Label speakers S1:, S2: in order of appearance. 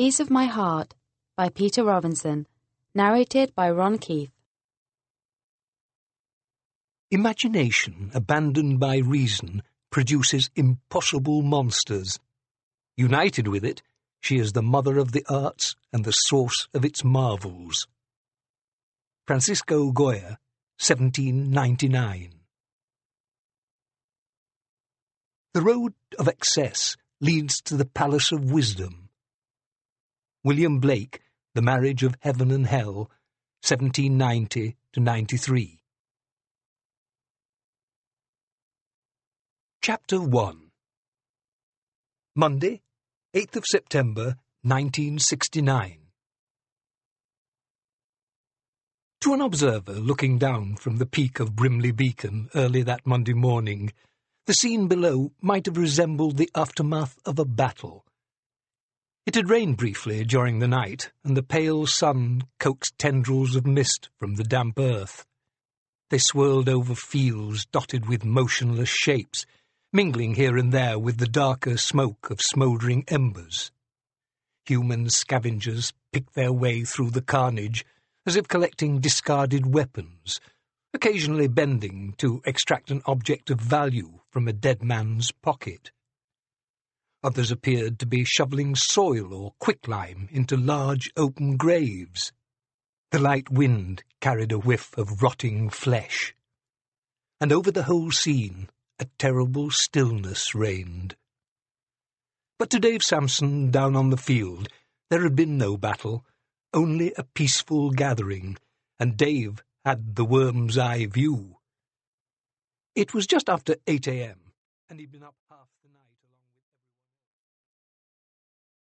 S1: Piece of My Heart by Peter Robinson, narrated by Ron Keith.
S2: Imagination, abandoned by reason, produces impossible monsters. United with it, she is the mother of the arts and the source of its marvels. Francisco Goya, 1799. The road of excess leads to the palace of wisdom. William Blake, The Marriage of Heaven and Hell, 1790–93. Chapter 1. Monday, 8th of September, 1969. To an observer looking down from the peak of Brimley Beacon early that Monday morning, the scene below might have resembled the aftermath of a battle. It had rained briefly during the night, and the pale sun coaxed tendrils of mist from the damp earth. They swirled over fields dotted with motionless shapes, mingling here and there with the darker smoke of smouldering embers. Human scavengers picked their way through the carnage, as if collecting discarded weapons, occasionally bending to extract an object of value from a dead man's pocket. Others appeared to be shoveling soil or quicklime into large open graves. The light wind carried a whiff of rotting flesh. And over the whole scene a terrible stillness reigned. But to Dave Sampson, down on the field, there had been no battle, only a peaceful gathering, and Dave had the worm's eye view. It was just after 8 a.m., and he'd been up half